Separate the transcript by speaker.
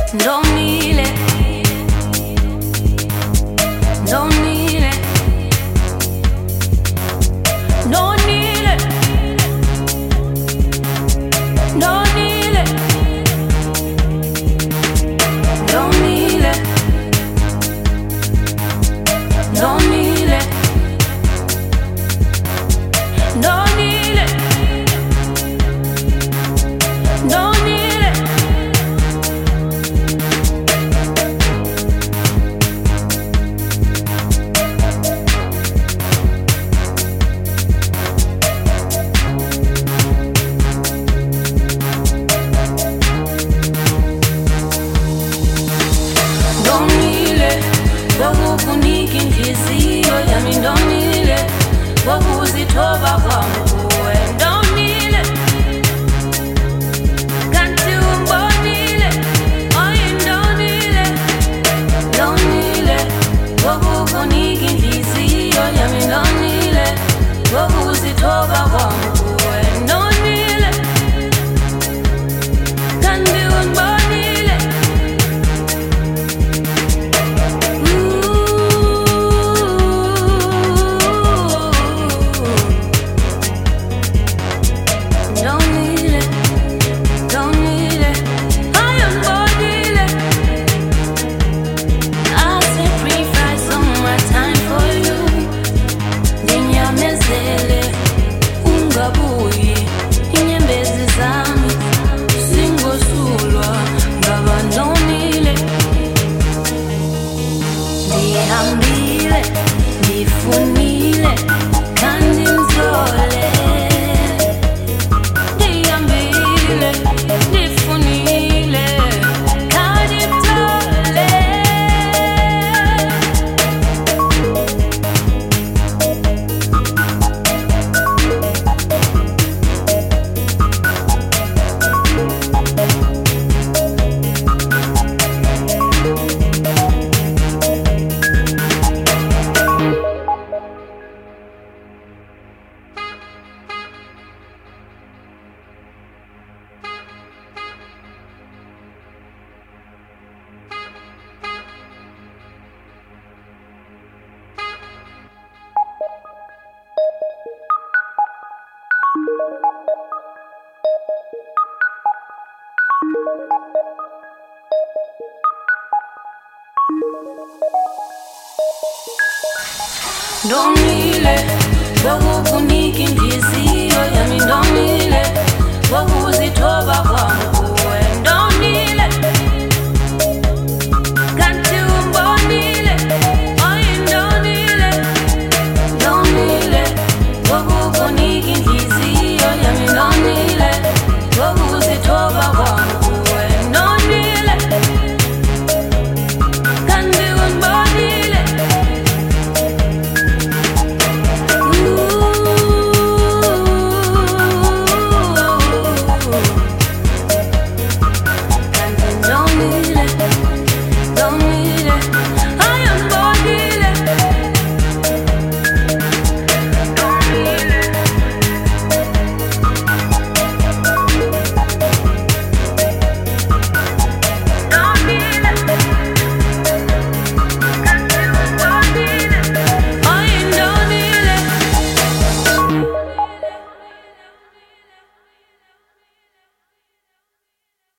Speaker 1: Don't need it. Don't need it. Don't need it. Don't need it. Don't need it. Don't need it. Don't need it. Don't need it. Wakukunika inhliziyo yami ndomile wakuzithoba kwami kuwe ndomile kanti umbonile oyindonile ndomile wakukunika inhliziyo yami ndomile wakuzithoba kwami kuwe ndomile kanti umbonile Ndomile wakukunika inhliziyo